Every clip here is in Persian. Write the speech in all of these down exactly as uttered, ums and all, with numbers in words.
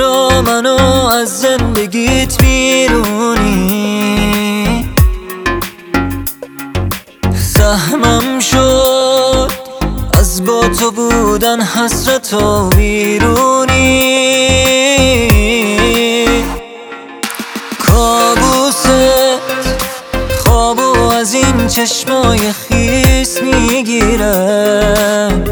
چرا منو از زندگیت بیرونی؟ زحمم شد از با تو بودن، حسرت و بیرونی. کابوست خوابو از این چشمای خیس میگیرم،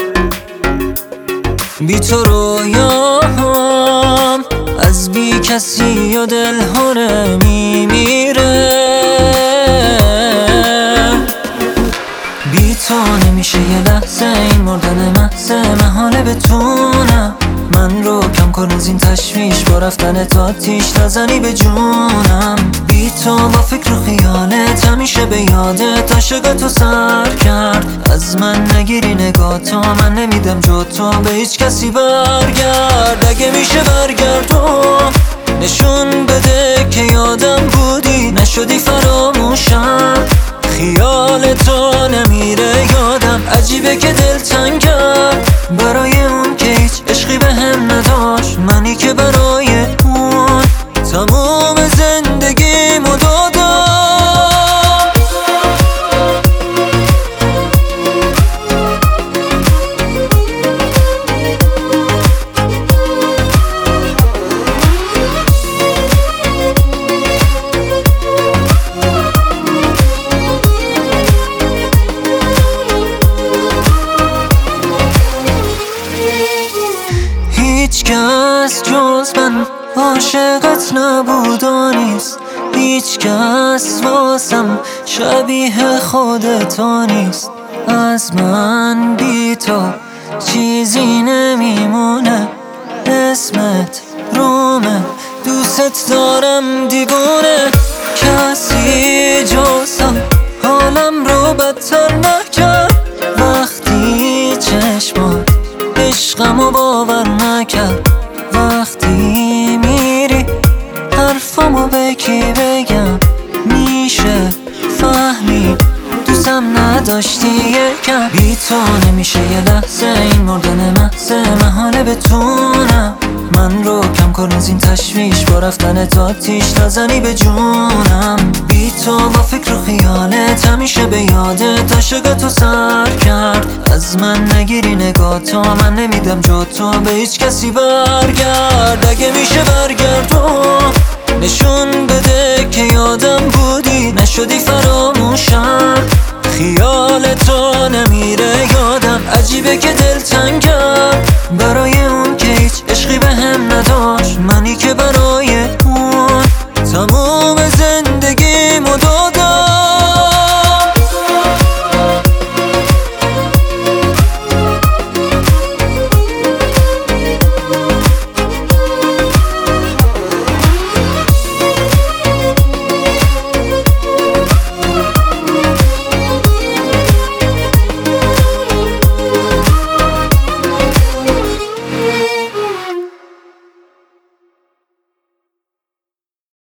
بی تو رویام از بی کسی و دلهونه میمیره. بی تو نمیشه یه لحظه، این مردن محض محاله بتونم من رو کم کن از این تشویش، با رفتن تا آتیش نزنی به جونم. بی تو با فکر و خیالت همیشه به یادت عاشق تو سر کرد. از من نگیری نگاه تو، من نمیدم جو تو به هیچ کسی برگرد. اگه میشه برگردم نشون بده که یادم بودی، نشدی فراموشم. خیال تو نمیره یادم، عجیبه که دل تنگم برای اون که هیچ عشقی به هم نداشت. منی که برای اون تموم زندگیمو دادم. هیچ کس جز من عاشقت نبود و نیست، هیچ کس واسم شبیه خودتا نیست. از من بی تو چیزی نمیمونه، اسمت رومه، دوست دارم دیوونه. کسی جزم حالم رو بدتر نکرد، وقتی چشمات عشقمو باور نکرد. وقتی میری حرفمو به کی بگم، میشه فهمید دوستم نداشتی یکم. بی تو نمیشه یه لحظه، این مردن محض محاله بتونم من رو کم کن از این تشویش، با رفتن تا آتیش نزنی به جونم. بی تو با فکر و خیالت همیشه به یادت عاشق تو سر کرد. از من نگیری نگاه تو، من نمیدم جو تو به هیچ کسی برگرد. اگه میشه برگردم نشون بده که یادم بودی، نشدی فراموشم.